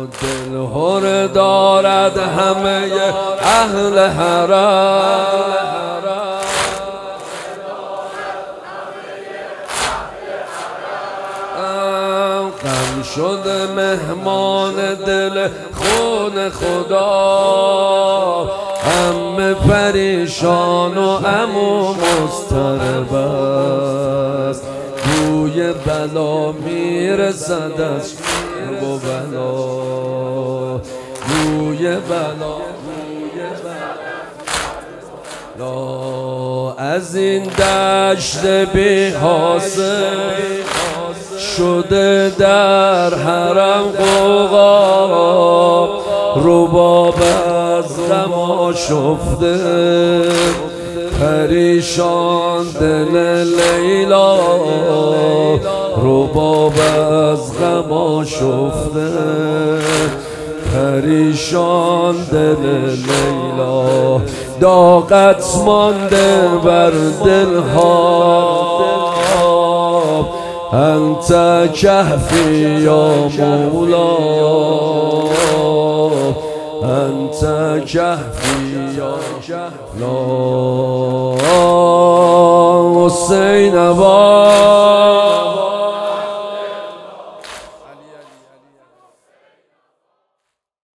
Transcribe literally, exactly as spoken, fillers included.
دل هر دارد همه اهل حرم، غم شده مهمان دل خون خدا، عمه پریشان و عمو مضطرب است، بوی بلا میرسد از و بلا، بوی بلا لا از این دشت بی حاصل شده در حرم غوغا، رباب از غم آشفته پریشان دل لیلا، رباب از غم آشفته پریشان دل لیلا، داغت مانده بر دلها، انت کهفی یا مولا، انت کهفی یا مولا. حسین